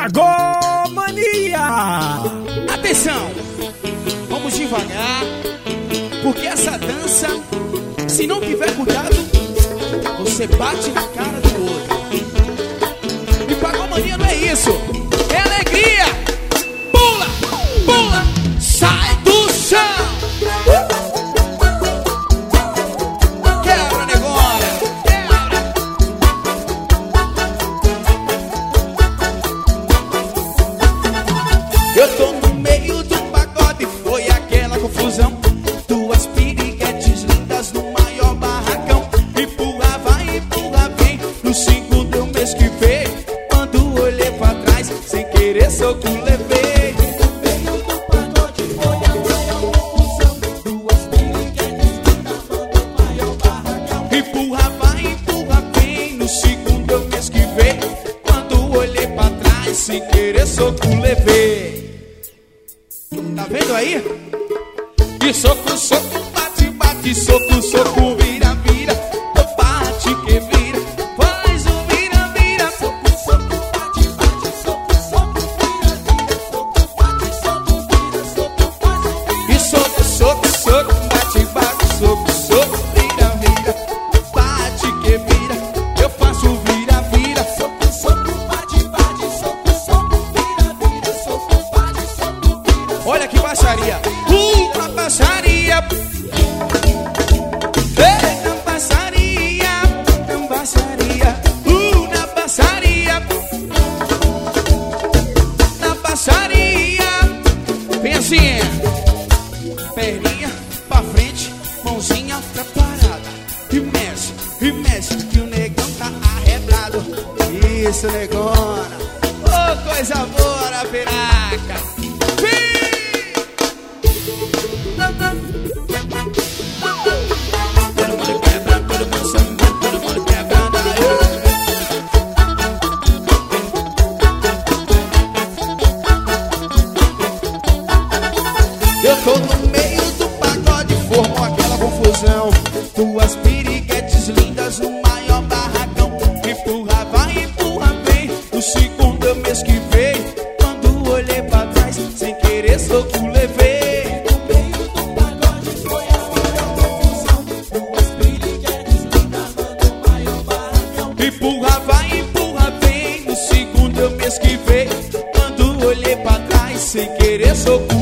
Pagou Mania! Atenção, vamos devagar, porque essa dança, se não tiver cuidado, você bate na cara do outro. E Pagou Mania não é isso, é alegria. Pula, pula, sai do chão. Quebra, negócio, quebra. Eu tô no meio do pagode, foi aquela confusão. Duas piriguetes lindas no maior barracão. Empurra, vai, empurra, vem. No 5 do mês que vem, quando olhei pra trás, sem querer soco levei. No meio do pagode, foi aquela confusão. Duas piriguetes lindas no maior barracão. Empurra, vai, empurra, vem. No 5 do mês que vem, quando olhei pra trás, sem querer soco levei. Tá vendo aí? E soco, soco, bate, bate, soco, soco, vira, vira. Bate que vira, faz o vira, vira. Soco, soco, bate, bate, soco, soco, vira, vira. Soco, bate, soco, vira, soco, faz o vira. E soco, soco, soco, bate, bate, soco, soco, vira, vira. Bate que vira, eu faço vira, vira. Soco, soco, bate, bate, soco, soco, vira, vira. Soco, bate, soco, vira. Olha que baixaria. Na baixaria. Na baixaria. Na baixaria. Na baixaria. Na baixaria. Vem assim. Perninha pra frente, mãozinha preparada. E mexe, que o negão tá arrebrado. Isso, negona. Ô, coisa boa na piraca. Todo mundo quebra, todo mundo samba, todo mundo quebrando. Eu tô no meio do pagode, formou aquela confusão. Duas piriguetes lindas no maior barracão. Empurra, vai, empurra, vem. No 2º mês que vem, quando olhei pra trás, sem querer soco levei. Empurra, vai, empurra, vem. No 2º mês que vem, quando olhei pra trás, sem querer soco